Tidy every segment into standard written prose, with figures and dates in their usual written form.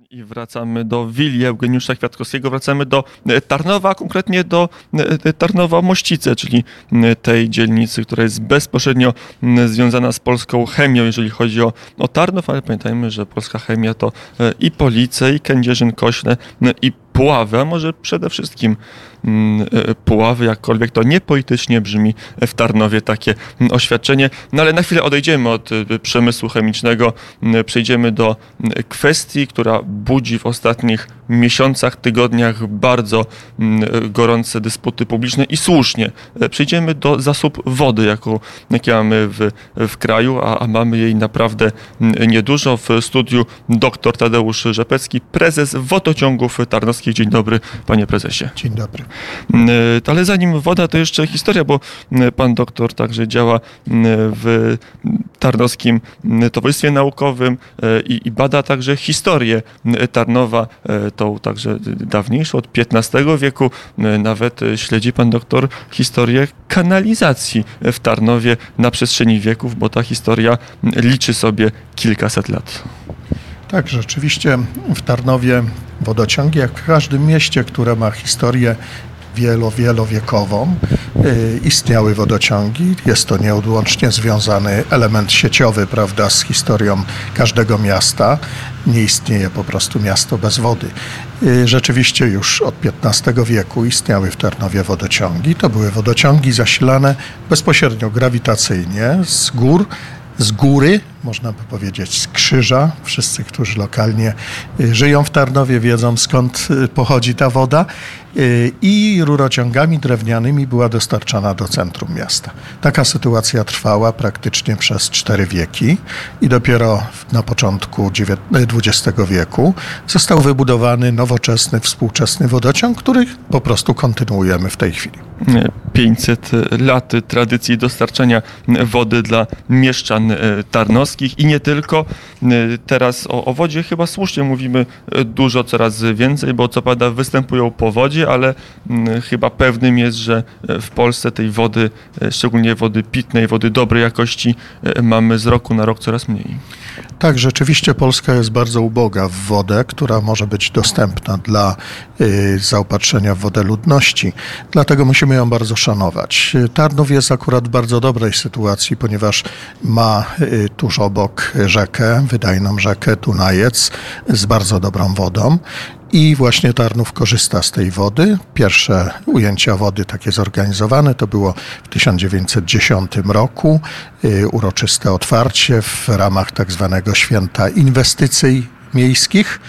I wracamy do willi Eugeniusza Kwiatkowskiego, wracamy do Tarnowa, a konkretnie do Tarnowa-Mościce, czyli tej dzielnicy, która jest bezpośrednio związana z polską chemią, jeżeli chodzi o Tarnów, ale pamiętajmy, że polska chemia to i Police, i Kędzierzyn-Koźle, i Puławy, a może przede wszystkim Puławy, jakkolwiek to niepolitycznie brzmi w Tarnowie takie oświadczenie. No ale na chwilę odejdziemy od przemysłu chemicznego, przejdziemy do kwestii, która budzi w ostatnich miesiącach, tygodniach bardzo gorące dysputy publiczne i słusznie. Przejdziemy do zasób wody, jakie mamy w kraju, a mamy jej naprawdę niedużo. W studiu dr Tadeusz Rzepecki, prezes Wodociągów Tarnowskich. Dzień dobry, panie prezesie. Dzień dobry. Ale zanim woda, to jeszcze historia, bo pan doktor także działa w Tarnowskim Towarzystwie Naukowym i bada także historię Tarnowa, tą także dawniejszą, od XV wieku. Nawet śledzi pan doktor historię kanalizacji w Tarnowie na przestrzeni wieków, bo ta historia liczy sobie kilkaset lat. Tak, rzeczywiście w Tarnowie wodociągi, jak w każdym mieście, które ma historię wielowiekową, istniały wodociągi. Jest to nieodłącznie związany element sieciowy, prawda, z historią każdego miasta. Nie istnieje po prostu miasto bez wody. Rzeczywiście już od XV wieku istniały w Tarnowie wodociągi. To były wodociągi zasilane bezpośrednio grawitacyjnie z góry, można by powiedzieć z krzyża. Wszyscy, którzy lokalnie żyją w Tarnowie, wiedzą, skąd pochodzi ta woda. I rurociągami drewnianymi była dostarczana do centrum miasta. Taka sytuacja trwała praktycznie przez 4 wieki i dopiero na początku XX wieku został wybudowany nowoczesny, współczesny wodociąg, który po prostu kontynuujemy w tej chwili. 500 lat tradycji dostarczania wody dla mieszczan tarnowskich i nie tylko. Teraz o wodzie chyba słusznie mówimy dużo, coraz więcej, bo co prawda występują powodzie, ale chyba pewnym jest, że w Polsce tej wody, szczególnie wody pitnej, wody dobrej jakości, mamy z roku na rok coraz mniej. Tak, rzeczywiście Polska jest bardzo uboga w wodę, która może być dostępna dla zaopatrzenia w wodę ludności. Dlatego musimy ją bardzo szanować. Tarnów jest akurat w bardzo dobrej sytuacji, ponieważ ma tuż obok rzekę, wydajną rzekę Dunajec z bardzo dobrą wodą. I właśnie Tarnów korzysta z tej wody. Pierwsze ujęcia wody takie zorganizowane to było w 1910 roku. Uroczyste otwarcie w ramach tak zwanego Święta Inwestycji Miejskich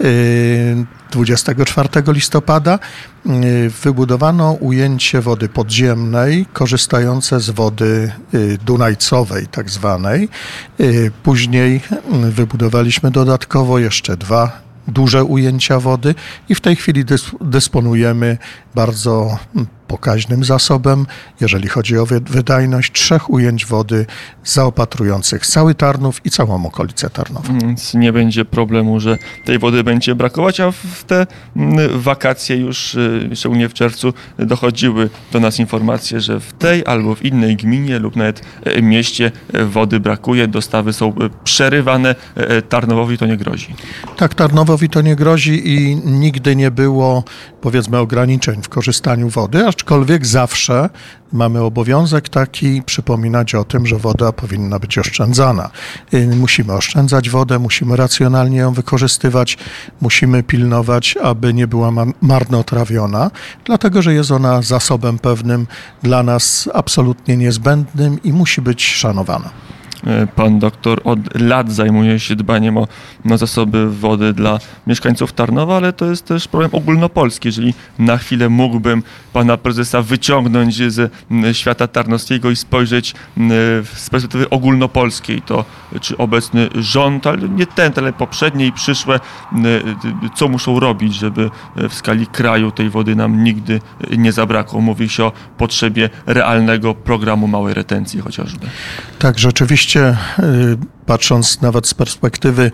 24 listopada. Wybudowano ujęcie wody podziemnej korzystające z wody dunajcowej tak zwanej. Później wybudowaliśmy dodatkowo jeszcze 2 duże ujęcia wody i w tej chwili dysponujemy bardzo pokaźnym zasobem, jeżeli chodzi o wydajność 3 ujęć wody zaopatrujących cały Tarnów i całą okolicę Tarnowa. Więc nie będzie problemu, że tej wody będzie brakować, a w te wakacje już, szczególnie w czerwcu, dochodziły do nas informacje, że w tej albo w innej gminie lub nawet mieście wody brakuje, dostawy są przerywane. Tarnowowi to nie grozi. Tak, Tarnowowi to nie grozi i nigdy nie było, powiedzmy, ograniczeń w korzystaniu wody, aczkolwiek zawsze mamy obowiązek taki przypominać o tym, że woda powinna być oszczędzana. Musimy oszczędzać wodę, musimy racjonalnie ją wykorzystywać, musimy pilnować, aby nie była marnotrawiona, dlatego że jest ona zasobem pewnym dla nas absolutnie niezbędnym i musi być szanowana. Pan doktor od lat zajmuje się dbaniem o zasoby wody dla mieszkańców Tarnowa, ale to jest też problem ogólnopolski. Jeżeli na chwilę mógłbym pana prezesa wyciągnąć ze świata tarnowskiego i spojrzeć z perspektywy ogólnopolskiej, to czy obecny rząd, ale nie ten, ale poprzednie i przyszłe, co muszą robić, żeby w skali kraju tej wody nam nigdy nie zabrakło? Mówi się o potrzebie realnego programu małej retencji chociażby. Tak, rzeczywiście, patrząc nawet z perspektywy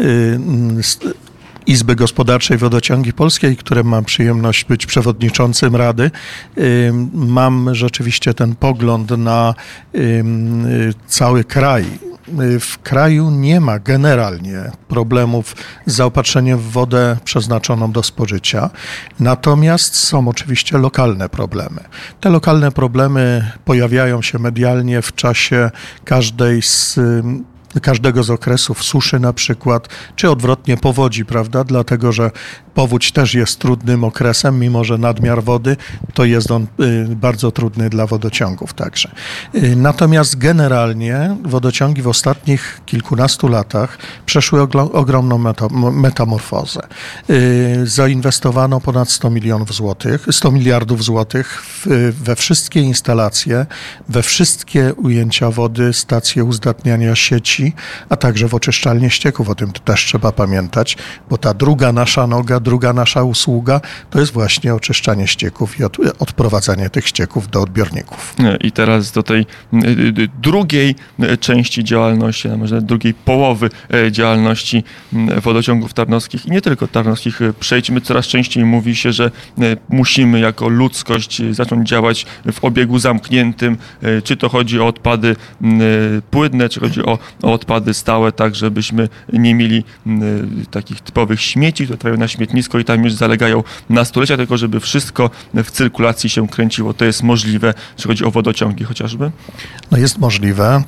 Izby Gospodarczej Wodociągi Polskiej, której mam przyjemność być przewodniczącym Rady, mam rzeczywiście ten pogląd na cały kraj w kraju nie ma generalnie problemów z zaopatrzeniem w wodę przeznaczoną do spożycia, natomiast są oczywiście lokalne problemy. Te lokalne problemy pojawiają się medialnie w czasie każdego z okresów suszy na przykład, czy odwrotnie powodzi, prawda? Dlatego, że powódź też jest trudnym okresem, mimo że nadmiar wody, to jest on bardzo trudny dla wodociągów także. Natomiast generalnie wodociągi w ostatnich kilkunastu latach przeszły ogromną metamorfozę. Zainwestowano ponad 100 miliardów złotych we wszystkie instalacje, we wszystkie ujęcia wody, stacje uzdatniania sieci, a także w oczyszczalnie ścieków. O tym też trzeba pamiętać, bo ta druga nasza noga, druga nasza usługa to jest właśnie oczyszczanie ścieków i odprowadzanie tych ścieków do odbiorników. I teraz do tej drugiej części działalności, a może drugiej połowy działalności wodociągów tarnowskich i nie tylko tarnowskich przejdźmy. Coraz częściej mówi się, że musimy jako ludzkość zacząć działać w obiegu zamkniętym, czy to chodzi o odpady płynne, czy chodzi o odpady stałe, tak żebyśmy nie mieli takich typowych śmieci, które trafiają na śmietnisko i tam już zalegają na stulecia, tylko żeby wszystko w cyrkulacji się kręciło. To jest możliwe, jeśli chodzi o wodociągi chociażby? No jest możliwe.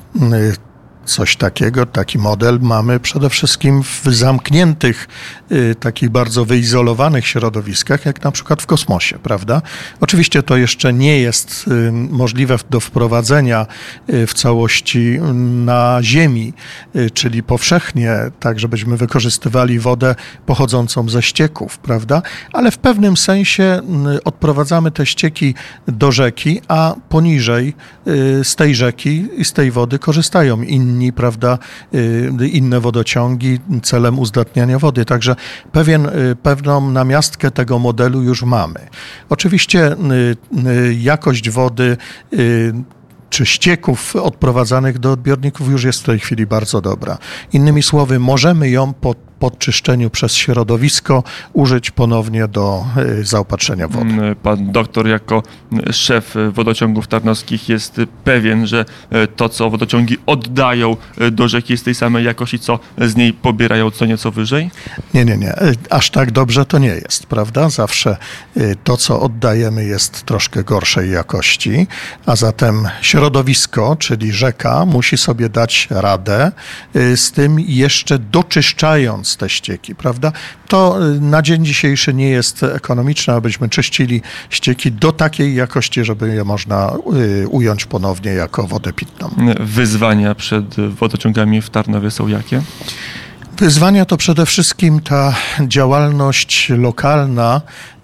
Coś takiego, taki model mamy przede wszystkim w zamkniętych, takich bardzo wyizolowanych środowiskach, jak na przykład w kosmosie, prawda? Oczywiście to jeszcze nie jest możliwe do wprowadzenia w całości na Ziemi, czyli powszechnie, tak żebyśmy wykorzystywali wodę pochodzącą ze ścieków, prawda? Ale w pewnym sensie odprowadzamy te ścieki do rzeki, a poniżej z tej rzeki i z tej wody korzystają inni, prawda, inne wodociągi celem uzdatniania wody. Także pewną namiastkę tego modelu już mamy. Oczywiście jakość wody czy ścieków odprowadzanych do odbiorników już jest w tej chwili bardzo dobra. Innymi słowy, możemy ją po podczyszczeniu przez środowisko użyć ponownie do zaopatrzenia wody. Pan doktor jako szef wodociągów tarnowskich jest pewien, że to, co wodociągi oddają do rzeki, jest tej samej jakości, co z niej pobierają co nieco wyżej? Nie. Aż tak dobrze to nie jest, prawda? Zawsze to, co oddajemy, jest troszkę gorszej jakości, a zatem środowisko, czyli rzeka, musi sobie dać radę z tym jeszcze doczyszczając te ścieki, prawda? To na dzień dzisiejszy nie jest ekonomiczne, abyśmy czyścili ścieki do takiej jakości, żeby je można ująć ponownie jako wodę pitną. Wyzwania przed wodociągami w Tarnowie są jakie? Wyzwania to przede wszystkim ta działalność lokalna,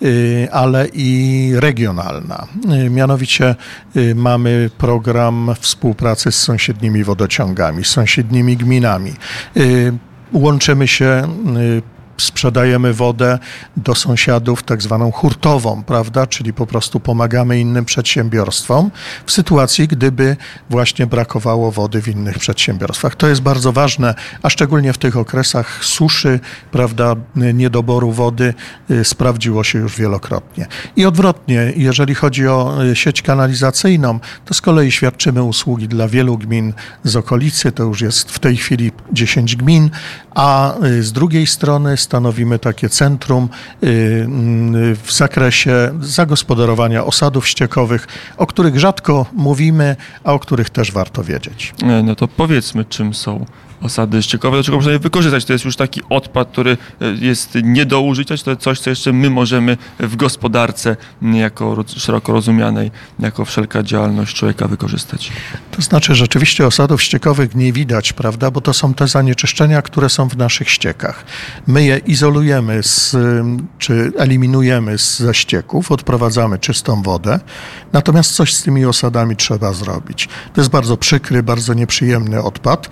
ale i regionalna. Mianowicie mamy program współpracy z sąsiednimi wodociągami, z sąsiednimi gminami. Łączymy się, sprzedajemy wodę do sąsiadów tak zwaną hurtową, prawda, czyli po prostu pomagamy innym przedsiębiorstwom w sytuacji, gdyby właśnie brakowało wody w innych przedsiębiorstwach. To jest bardzo ważne, a szczególnie w tych okresach suszy, prawda, niedoboru wody sprawdziło się już wielokrotnie. I odwrotnie, jeżeli chodzi o sieć kanalizacyjną, to z kolei świadczymy usługi dla wielu gmin z okolicy, to już jest w tej chwili 10 gmin, a z drugiej strony stanowimy takie centrum w zakresie zagospodarowania osadów ściekowych, o których rzadko mówimy, a o których też warto wiedzieć. No to powiedzmy, czym są osady ściekowe, do czego można je wykorzystać. To jest już taki odpad, który jest nie do użycia, to jest coś, co jeszcze my możemy w gospodarce jako szeroko rozumianej, jako wszelka działalność człowieka wykorzystać. To znaczy rzeczywiście osadów ściekowych nie widać, prawda, bo to są te zanieczyszczenia, które są w naszych ściekach. My je izolujemy czy eliminujemy ze ścieków, odprowadzamy czystą wodę, natomiast coś z tymi osadami trzeba zrobić. To jest bardzo przykry, bardzo nieprzyjemny odpad.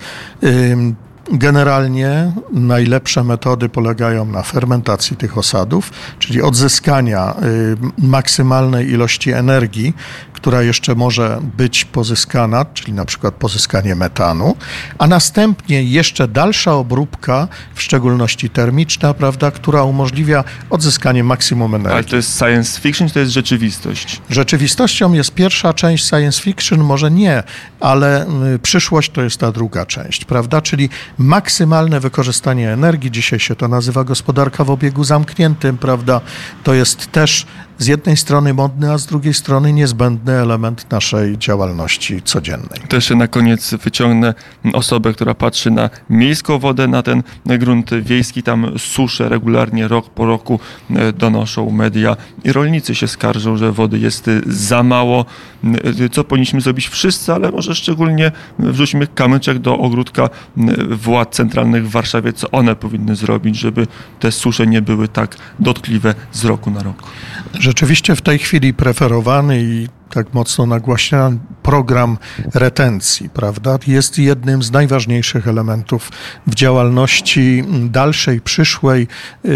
Generalnie najlepsze metody polegają na fermentacji tych osadów, czyli odzyskania maksymalnej ilości energii, która jeszcze może być pozyskana, czyli na przykład pozyskanie metanu, a następnie jeszcze dalsza obróbka, w szczególności termiczna, prawda, która umożliwia odzyskanie maksimum energii. Ale to jest science fiction, czy to jest rzeczywistość? Rzeczywistością jest pierwsza część science fiction, może nie, ale przyszłość to jest ta druga część, prawda? Czyli maksymalne wykorzystanie energii, dzisiaj się to nazywa gospodarka w obiegu zamkniętym, prawda? To jest też z jednej strony modny, a z drugiej strony niezbędny element naszej działalności codziennej. To jeszcze na koniec wyciągnę osobę, która patrzy na miejską wodę, na ten grunt wiejski, tam susze regularnie, rok po roku donoszą media i rolnicy się skarżą, że wody jest za mało. Co powinniśmy zrobić wszyscy, ale może szczególnie wrzućmy kamyczek do ogródka władz centralnych w Warszawie, co one powinny zrobić, żeby te susze nie były tak dotkliwe z roku na rok. Rzeczywiście w tej chwili preferowany i tak mocno nagłaśniany program retencji, prawda, jest jednym z najważniejszych elementów w działalności dalszej, przyszłej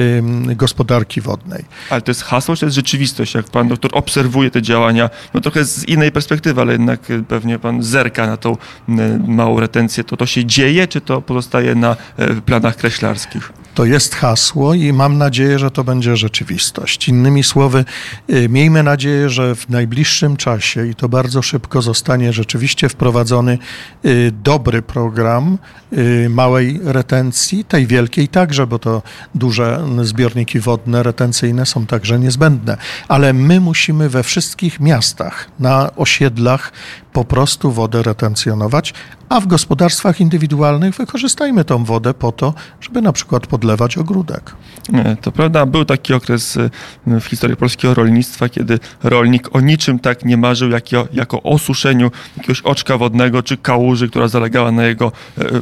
gospodarki wodnej. Ale to jest hasło, czy to jest rzeczywistość? Jak pan doktor obserwuje te działania, no trochę z innej perspektywy, ale jednak pewnie pan zerka na tą małą retencję, to się dzieje, czy to pozostaje na planach kreślarskich? To jest hasło i mam nadzieję, że to będzie rzeczywistość. Innymi słowy, miejmy nadzieję, że w najbliższym czasie i to bardzo szybko zostanie rzeczywiście wprowadzony dobry program małej retencji, tej wielkiej także, bo to duże zbiorniki wodne retencyjne są także niezbędne. Ale my musimy we wszystkich miastach, na osiedlach po prostu wodę retencjonować, a w gospodarstwach indywidualnych wykorzystajmy tą wodę po to, żeby na przykład podlewać ogródek. To prawda, był taki okres w historii polskiego rolnictwa, kiedy rolnik o niczym tak nie marzył, jak o osuszeniu jakiegoś oczka wodnego czy kałuży, która zalegała na jego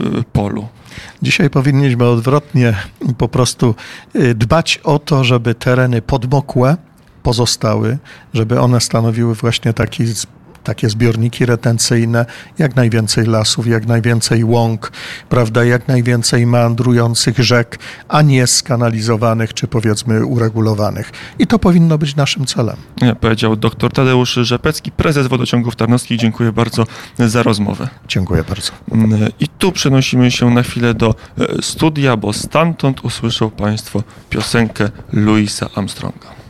polu. Dzisiaj powinniśmy odwrotnie po prostu dbać o to, żeby tereny podmokłe pozostały, żeby one stanowiły właśnie takie zbiorniki retencyjne, jak najwięcej lasów, jak najwięcej łąk, prawda, jak najwięcej meandrujących rzek, a nie skanalizowanych czy powiedzmy uregulowanych. I to powinno być naszym celem. Powiedział dr Tadeusz Rzepecki, prezes Wodociągów Tarnowskich. Dziękuję bardzo za rozmowę. Dziękuję bardzo. I tu przenosimy się na chwilę do studia, bo stamtąd usłyszą państwo piosenkę Louisa Armstronga.